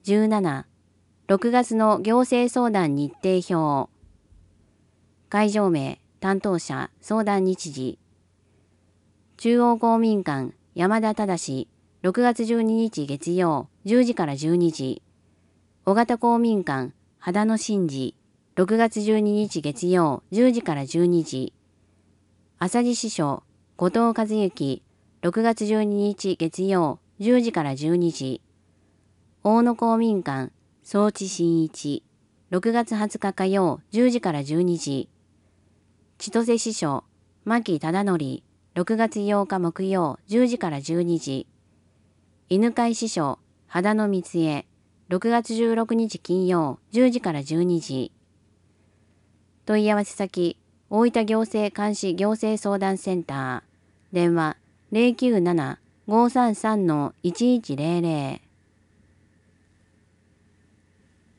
17、6月の行政相談日程表。会場名、担当者、相談日時。中央公民館、山田忠、6月12日月曜、10時から12時。小型公民館、秦野伸二、6月12日月曜、10時から12時。浅地支所、後藤和幸、6月12日月曜、10時から12時。大野公民館、総地真一、6月20日火曜、10時から12時。千歳支所、牧忠則、6月8日木曜、10時から12時。犬飼支所、秦野光恵、6月16日金曜、10時から12時。問い合わせ先、大分行政監視行政相談センター。電話、097-533-1100。